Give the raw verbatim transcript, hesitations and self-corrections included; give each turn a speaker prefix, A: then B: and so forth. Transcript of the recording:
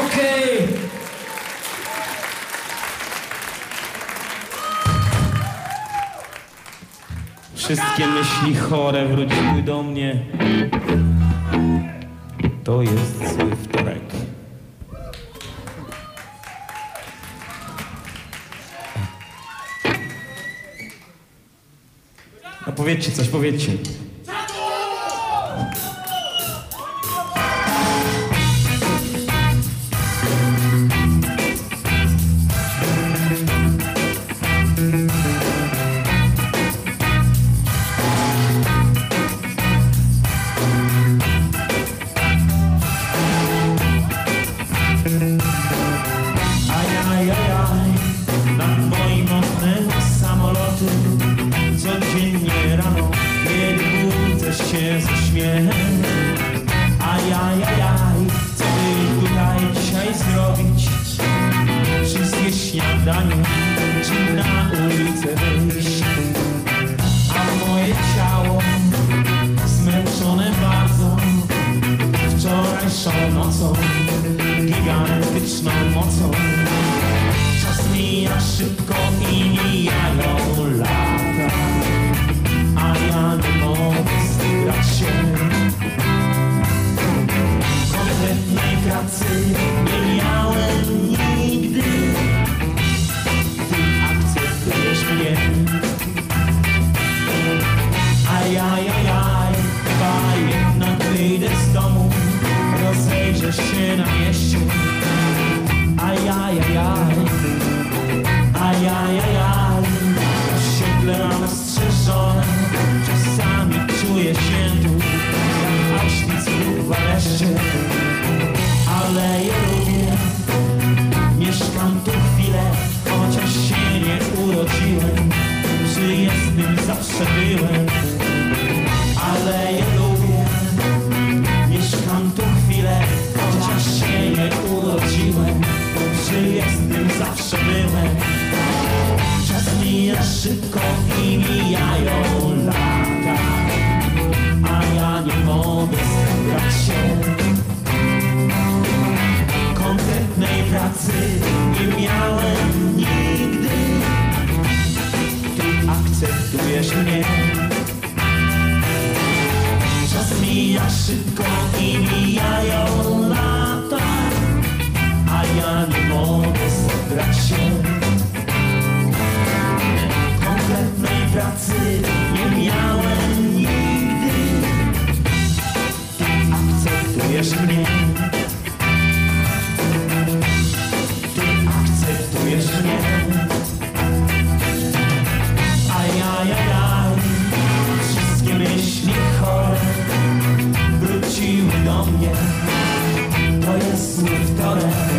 A: Okej! Okay. Wszystkie myśli chore wróciły do mnie. To jest zły wtorek. No powiedzcie coś, powiedzcie.
B: Ajajajaj, nad moim oknem samoloty. Codziennie rano, kiedy budzę się ze śmiechem. Ajajajaj, co by tutaj dzisiaj zrobić? Czy zjeść śniadanie, czy na ulicę wyjść? A moje ciało zmęczone bardzo wczorajszą nocą, gigantyczną mocą. Czas mija szybko i mijają lata, a ja nie mogę zgrać się. Konkretnej pracy nie miałem nigdy. Ty akceptujesz mnie. Ajajajaj, chyba jednak wyjdę z domu, rozejrzę się na mieście. Ajajajaj, ajajajaj, osiedle mam ostrzeżone. Czasami czuję się tu jak Auschwitz lub Wareszcie, ale je lubię. Mieszkam tu chwilę, chociaż się nie urodziłem. Przyjezdnym zawsze byłem, ale je lubię. Mieszkam tu chwilę, chociaż się nie urodziłem. Przyjezdnym zawsze byłem. Czas mija szybko i mijają lata, a ja nie mogę zebrać się. Konkretnej pracy nie miałem nigdy. Ty akceptujesz mnie. Czas mija szybko i mijają lata, a ja nie mogę zebrać się. Konkretnej pracy nie miałem nigdy. Ty akceptujesz mnie. Ty akceptujesz mnie. Ajajajaj, wszystkie myśli chore wróciły do mnie. To jest zły wtorek.